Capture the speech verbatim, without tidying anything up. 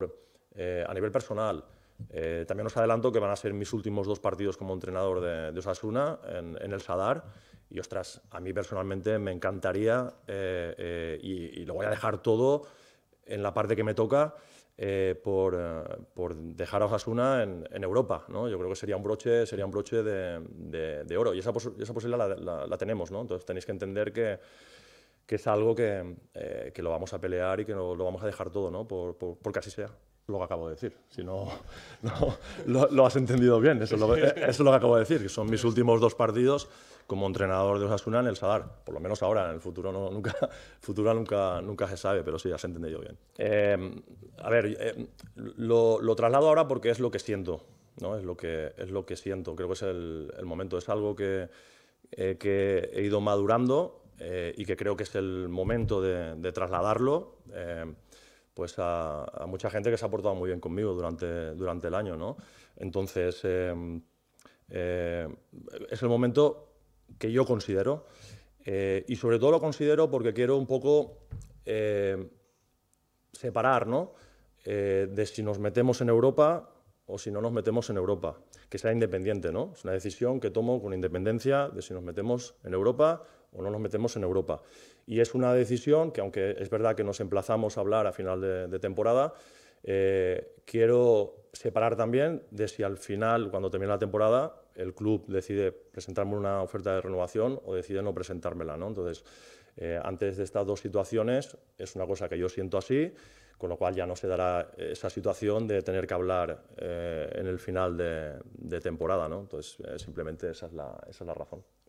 Eh, a nivel personal, eh, también os adelanto que van a ser mis últimos dos partidos como entrenador de, de Osasuna en, en el Sadar. Y, ostras, a mí personalmente me encantaría, eh, eh, y, y lo voy a dejar todo en la parte que me toca, eh, por, eh, por dejar a Osasuna en, en Europa, ¿no? Yo creo que sería un broche, sería un broche de, de, de oro. Y esa, pos esa posibilidad la, la, la tenemos, ¿no? Entonces tenéis que entender que, que es algo que, eh, que lo vamos a pelear y que lo, lo vamos a dejar todo, ¿no? Por, por, porque así sea. Lo que acabo de decir. Si no, no lo, lo has entendido bien. Eso es, lo, eso es lo que acabo de decir, que son mis últimos dos partidos como entrenador de Osasuna en el Sadar. Por lo menos ahora, en el futuro, no, nunca, futuro nunca, nunca se sabe, pero sí, has entendido bien. Eh, a ver, eh, lo, lo traslado ahora porque es lo que siento, ¿no? Es lo que, es lo que siento. Creo que es el, el momento. Es algo que, eh, que he ido madurando, eh, y que creo que es el momento de, de trasladarlo. Eh, pues a, a mucha gente que se ha portado muy bien conmigo durante, durante el año, ¿no? Entonces, eh, eh, es el momento que yo considero, eh, y sobre todo lo considero porque quiero un poco eh, separar, ¿no? Eh, de si nos metemos en Europa o si no nos metemos en Europa, que sea independiente, ¿no? Es una decisión que tomo con independencia de si nos metemos en Europa o no nos metemos en Europa. Y es una decisión que, aunque es verdad que nos emplazamos a hablar a final de, de temporada, eh, quiero separar también de si al final, cuando termine la temporada, el club decide presentarme una oferta de renovación o decide no presentármela, ¿no? Entonces, eh, antes de estas dos situaciones, es una cosa que yo siento así, con lo cual ya no se dará esa situación de tener que hablar eh, en el final de, de temporada, ¿no? Entonces, eh, simplemente esa es la, esa es la razón.